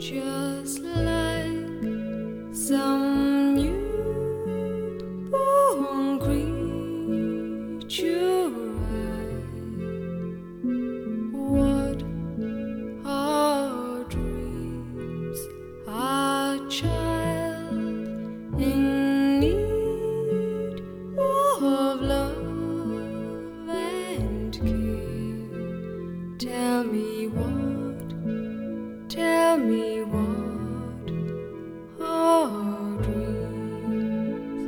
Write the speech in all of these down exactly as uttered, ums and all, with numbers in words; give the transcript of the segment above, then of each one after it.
just like some newborn creature. What are dreams? A child in need of love and care. Tell me what, tell me what are dreams?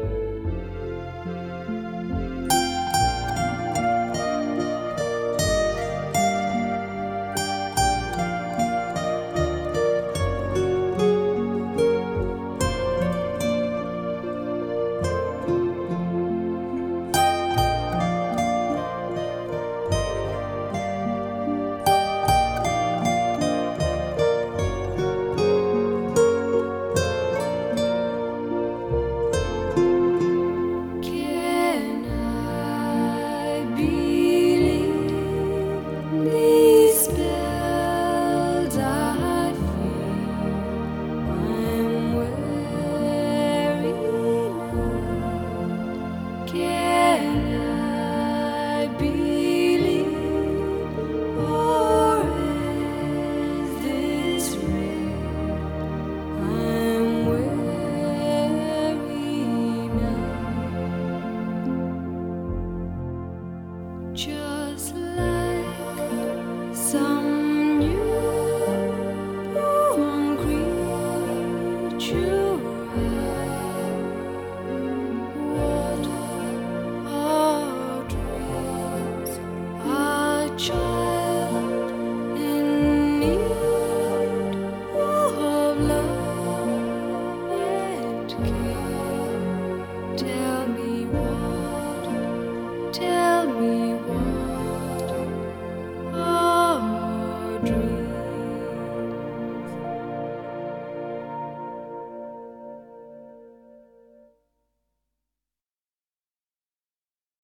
Can I believe these spells I feel? I'm weary now. Can I believe, or is this real? I'm weary now. Just like some newborn creature. What are dreams? A child in need of love and care.